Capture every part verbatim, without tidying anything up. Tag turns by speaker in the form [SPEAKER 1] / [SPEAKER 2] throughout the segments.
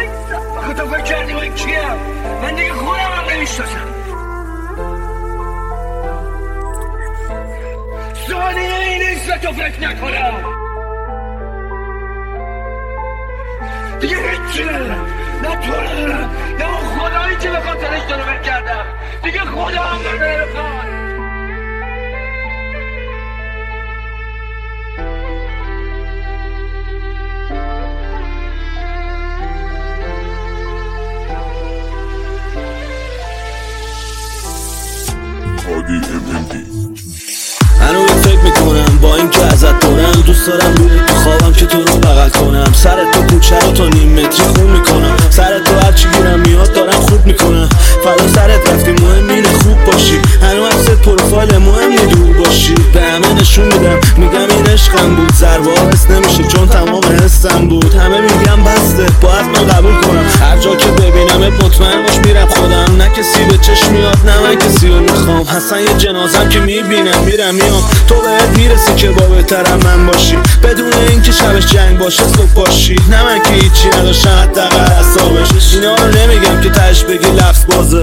[SPEAKER 1] آخه تو فکر کردی من کیم؟ من دیگه خودم هم نمیشناسم. ثانیه این نیست تو فکر نکنم. دیگه هیچی ندارم، نه تو ندارم، نه اون خدایی که به خاطرش تو رو فکر کردم. دیگه خدا هم نداره.
[SPEAKER 2] هنوز فکر میکنم با این که ازت دورم، دوست دارم روی تو خوابم که تو رو بغل کنم. سر تو کوچه رو تا نیم متری خون میکنم. سر تو هرچی گیرم میاد دارم خوب میکنم. فردا سرت رفتی مهم اینه خوب باشی. هنوز عکست پروفایل مهم نی دور باشی. به همه نشون میدم میگم این عشقم بود. ضربه ها حس نمیشه چون تمام حسم بود. همه میگم بسته باید من قبول کنم. هر جا که ببینمت مطمئن باش میرم خودم. نه کسی به چشم میاد نه من کسی رو میخوام. حسن یه جنازم که میبینم میرم میام. تو بهت میرسی که با بهترم من باشی. بدون اینکه شبش جنگ باشه صبح باشی. نه من که هیچی نداشتم حداقل حسابش. اینا رو نمیگم که تهش بگی لفظ بازه.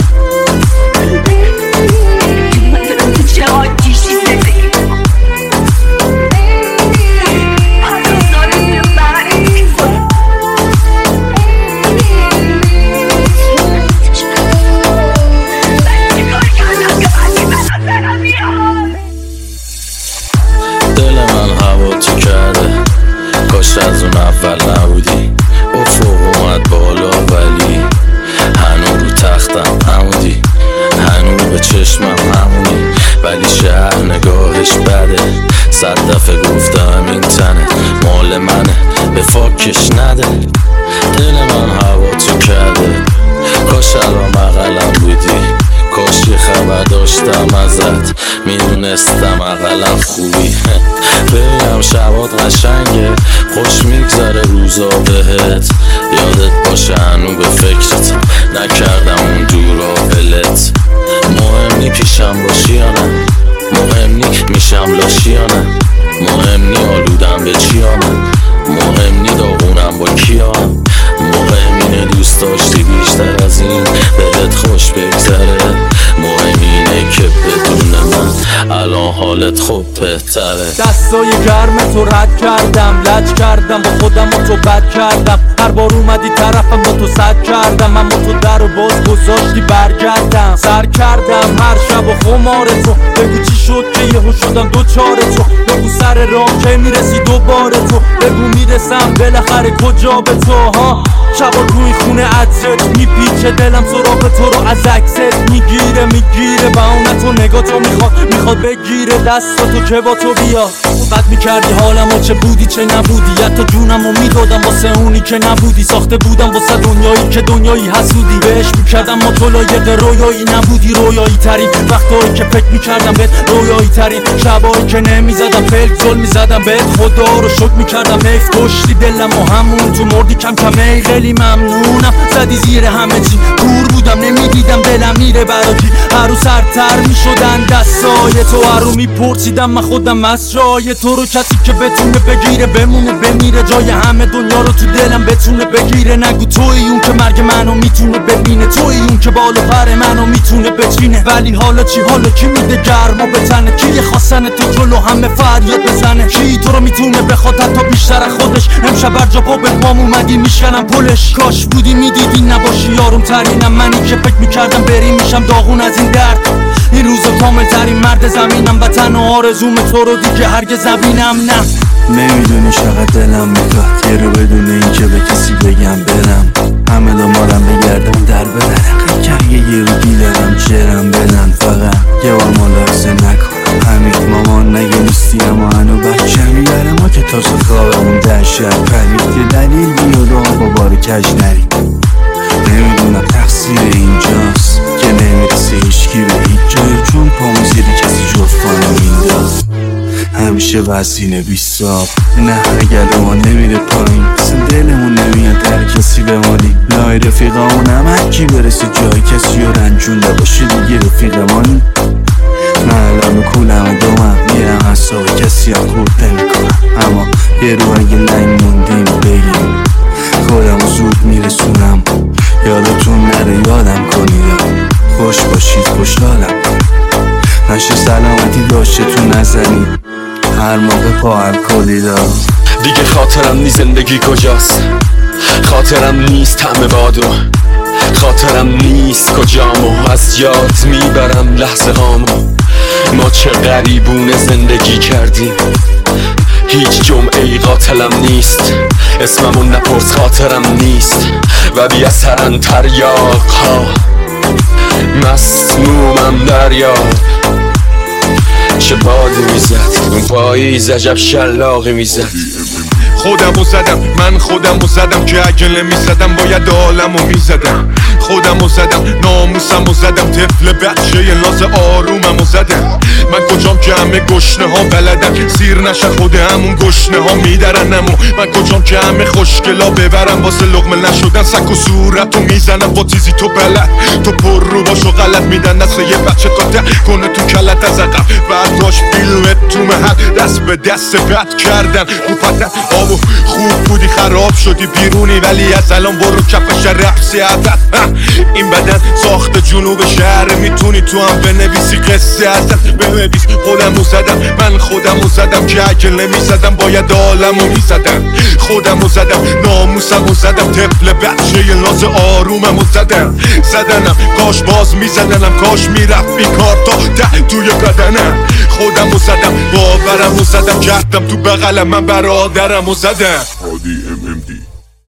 [SPEAKER 3] دل من هوا تو کرده، کاش از اون اول نبودی. افق اومد بالا ولی هنو رو تختم همودی. هنو به چشمم همونی ولی شهر نگاهش بده. صد دفعه گفتم این تنه مال منه به فاکش نده. دل من هوا تو کرده، کاش الان بغلم بودی. کاش یه خبر داشتم ازت میدونستم اقلم خوبی. ببینم شبات قشنگه خوش میگذره روزا بهت. یادت باشه هنو به فکرتم نکردم اون دورا ولت. مهم نی پیشم باشی یا نه، مهم نی میشم لاشی یا نه، مهم نی آلودم به چی یا نه، مهم نی داغونم با کیا. مهم اینه دوست داشتی بیشتر از این بهت خوش بگذره. مهم اینه که بدون من الان حالت خوب بهتره.
[SPEAKER 4] دستای گرم تو رد کردم، لج کردم با خودم و تو بد کردم. هر بار اومدی طرفم با تو صد کردم. من با تو در و باز گذاشتی برگردم. سر کردم هر شب و خمار تو. بگو چی شد که یهو شدم دوچار تو. بگو سر راه که میرسی دوباره تو. بگو میرسم بالاخره کجا به تو ها. شبا توی خونه عطرت میپیچه دلم سراغ تو رو از عکست میگیره میگیره. با اون تو نگاه تو میخواد میخواد بگیره دستاتو که با تو بیاد. بد میکردی حالمو چه بودی چه نبودی. حتی جونمو میدادم واسه اونی که نبودی. ساخته بودم واسه دنیایی که دنیایی حسودی. بهش میکردم ما تو لایق رویایی نبودی. رویایی ترین وقتایی که فکر میکردم بهت رویایی ترین شبایی که نمیزدم فلک زل میزدم بهت. خدا رو شکر میکردم حیف کشتی دلم و همون تو مردی کم کم. ای خیلی ممنونم زدی زیر همه چی. دور بودم نمیدیدم دلم میره براکی. هر رو سرتر میشدن دستای تو. هر رو میپرسیدم من خودم از جای تو رو. کسی که بتونه بگیره بمونه بمیره. جای همه دنیا رو تو دلم بتونه بگیره. نگو توی اون که مرگ منو میتونه ببینه. توی اون که بالا پر منو میتونه بچینه. ولی حالا چی حالا کی میده گرما به تنه. کی خواستن تو جلو همه فریاد بزنه. کی تو رو میتونه بخواد حتی بیشتر از خودش. امشب بر جا پا به پام اومدی میشکنم پلش. کاش بودی میدیدی نباشی یارم ترینم. منی که فکر میکردم بری میشم داغون از این درد. این روزا کامل ترین مرد زمینم. و تنها آرزوم تو رو دیگه هرگز نبینم. نه
[SPEAKER 5] نمیدونی چقدر دلم میخواد یه رو بدون این که به کسی بگم برم. همه دنبالم بگردم در بدن. که یه رو دیدم جرم بدن. فقط یه بار ملاحظه نکنم همین مامان نگه نیستی. اما هنو بچه میبره ما که تازه خوابمون در شب پرید. یه دلیل بیاد و با بار کج نریم. نمیدونم تقصیر اینجاست که نمیرسه هیچکی به هیچ جای. چون پامو زیر کسی جفتانه مینداز. همیشه وزینه بیستاب. نه اگر ما نمیره پایین اصلا دلمون نمیاد در کسی بمانی. لای رفیقامون هم هرکی برسه جای کسی رو رنجونده باشه دیگه رفیقمانی. من الان کولم دومم میرم حساب کسی هم خورد نمیکنم. اما یه رو اگه لنگ موندیم بگیم خودمو زود میرسونم. باشه تو نزنی هر موقع پا الکلی دارم.
[SPEAKER 3] دیگه خاطرم نی زندگی کجاست، خاطرم نیست همه بادو، خاطرم نیست کجامو از یاد میبرم لحظه هامو. ما چه غریبونه زندگی کردیم، هیچ جمعه ای قاتلم نیست، اسممون نپرس خاطرم نیست و بی اثرن تریاق ها، مسمومم دریا. چه بادی میزد اون پاییز، عجب شلاقی میزد.
[SPEAKER 6] خودمو زدم من خودمو زدم که اگه نمیزدم باید عالمو میزدم. خودمو زدم ناموسمو زدم، طفل بچه یه ناز آروممو زدم. من کجام که همه گشنه ها بلدن سیر نشه خود همون گشنه ها میدرنمو. من کجام که همه خوشگلا ببرم واسه لقمه نشدن سک و صورتو میزنم با تیزی تو بلد. تو پر رو باشو غلط میدن دست یه بچه تا ده کنه تو کلت از عقب برداشت فیلمت تو محل دست به دست بد کردن رو پتن آبو. خوب بودی خراب شدی بیرونی ولی از الان برو کفش رقصی عدد. این بدن ساخت جنوب شهر میتونی تو هم بنویسی قصه ازت بنویس. خودمو زدم من خودمو زدم که اگه نمیزدم باید عالمو میزدم. خودمو زدم ناموسمو زدم، طفل بچه یه ناز آروممو زدم. زدنم کاش باز میزدنم، کاش میرفت بیکار تا ده توی بدنم. خودمو زدم باورمو زدم، کردم تو بغلم من برادرمو زدم.